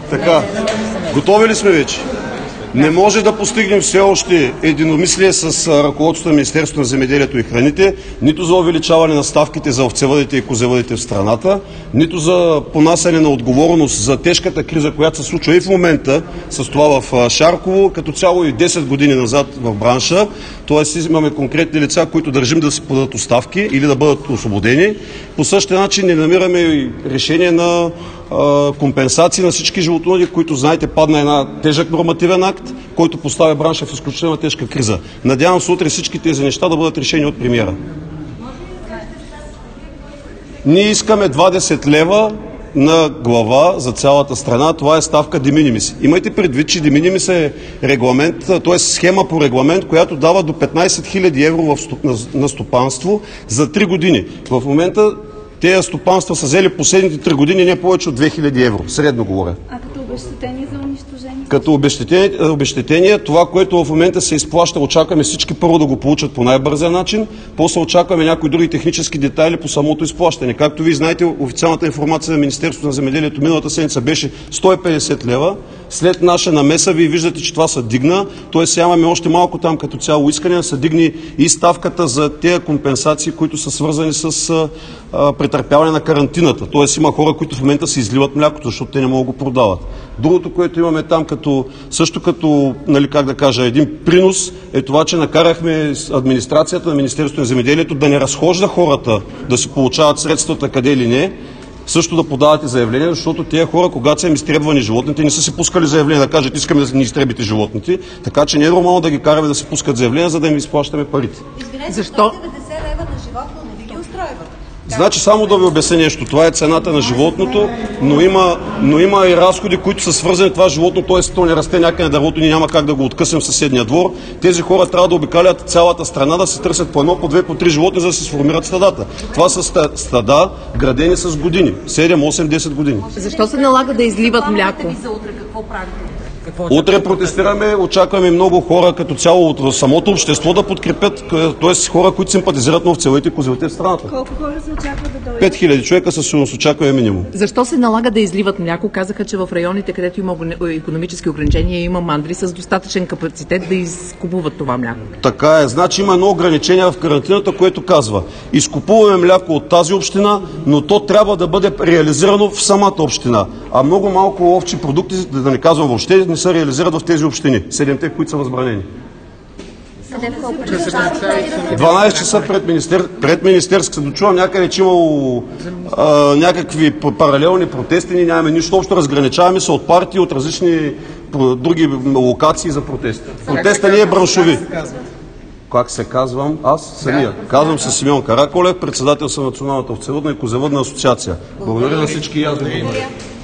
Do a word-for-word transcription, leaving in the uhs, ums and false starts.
Така, готови ли сме вече? Не може да постигнем все още единомислие с ръководството на Министерството на земеделието и храните, нито за увеличаване на ставките за овцевъдите и козевъдите в страната, нито за понасяне на отговорност за тежката криза, която се случва и в момента с това в Шарково, като цяло и десет години назад в бранша. Тоест имаме конкретни лица, които държим да си подадат оставки или да бъдат освободени. По същия начин не намираме и решение на компенсации на всички животновъди, които, знаете, падна една тежък нормативен акт, който поставя бранша в изключително тежка криза. Надявам се утре всички тези неща да бъдат решени от премиера. Ние искаме двадесет лева на глава за цялата страна. Това е ставка de minimis. Имайте предвид, че de minimis е регламент, т.е. схема по регламент, която дава до петнадесет хиляди евро в стоп, на, на стопанство за три години. В момента тези стопанства са взели последните три години не повече от две хиляди евро, средно говоря. А като обезщетение за унищожение? Като обезщетение, обезщетение, това, което в момента се изплаща, очакваме всички първо да го получат по най-бързия начин, после очакваме някои други технически детайли по самото изплащане. Както вие знаете, официалната информация на Министерството на земеделието миналата седмица беше сто и петдесет лева. След наша намеса вие виждате, че това се дигна, т.е. имаме още малко там като цяло искане да се дигне и ставката за тези компенсации, които са свързани с а, а, претърпяване на карантината. Т.е. има хора, които в момента се изливат млякото, защото те не могат да го продават. Другото, което имаме там, като, също като, нали, как да кажа, един принос, е това, че накарахме администрацията на Министерството на земеделието да не разхожда хората да си получават средствата къде или не, също да подавате заявления, защото тези хора, когато са им изтребвани животните, не са си пускали заявления да кажат, искаме да ни изтребите животните, така че не е нормално да ги караме да си пускат заявления, за да им изплащаме парите. Защо? деветдесет лева на животно не ви ги устройва? Значи само да ви обясня нещо. Това е цената на животното, но има, но има и разходи, които са свързани това животно, т.е. то не расте някъде на дървото, ние няма как да го откъснем в съседния двор. Тези хора трябва да обикалят цялата страна, да се търсят по едно, по две, по три животни, за да се сформират стадата. Това са стада, градени с години. седем, осем, десет години. Защо се налага да изливат мляко? Утре протестираме, очакваме много хора като цяло от самото общество да подкрепят, т.е. хора, които симпатизират на овцевъдите и козевите в страната. Колко хора се очаква да дойдат? пет хиляди човека със сигурност очакваме минимум. Защо се налага да изливат мляко? Казаха, че в районите, където има икономически ограничения, има мандри с достатъчен капацитет да изкупуват това мляко. Така е. Значи има едно ограничение в карантината, което казва: изкупуваме мляко от тази община, но то трябва да бъде реализирано в самата община. А много малко овчи продукти, да не казвам въобще, не се реализират в тези общини. Седемте, които са възбранени. дванадесет часа пред, министер... пред Министерската. Дочувам някъде, че имало а, някакви паралелни протести. Ние нямаме нищо общо. Разграничаваме се от партии, от различни други локации за протести. Протеста не е браншови. Как се казвам? Аз самия. Казвам се Симеон Караколев, председател съм на Националната овцевъдна и козевъдна асоциация. Благодаря на всички и аз ви благодаря.